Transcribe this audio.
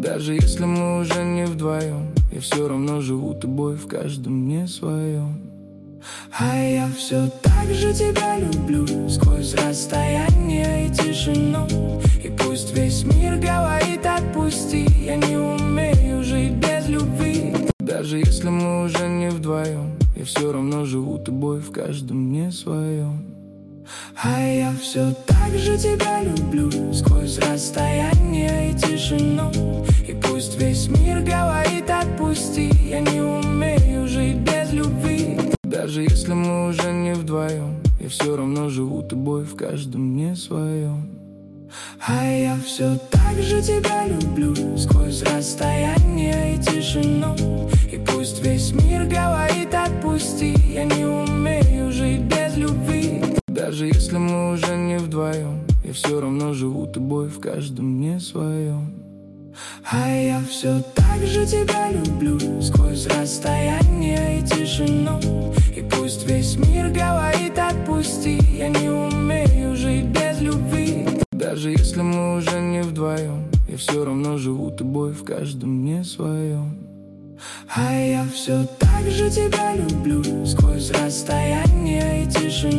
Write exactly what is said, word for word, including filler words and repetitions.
Даже если мы уже не вдвоем, я все равно живу тобой в каждом мне своем. А я все так же тебя люблю, сквозь расстояние и тишину. И пусть весь мир говорит отпусти, я не умею жить без любви. Даже если мы уже не вдвоем, я все равно живу тобой в каждом мне своем. А я все так же тебя люблю, сквозь расстояние и тишину. И пусть весь мир говорит отпусти, я не умею жить без любви. Даже если мы уже не вдвоем, я все равно живу тобой в каждом мне своем. А я все так же тебя люблю, сквозь расстояние и тишину. И пусть весь мир говорит отпусти, я не умею жить без любви. Даже если мы уже не вдвоем, я все равно живу тобой в каждом мне своем. А я все так же тебя люблю, сквозь расстояние и тишину. И пусть весь мир говорит отпусти, я не умею жить без любви. Даже если мы уже не вдвоем, я все равно живу тобой в каждом мне своем. А я все так же тебя люблю, сквозь расстояние и тишину.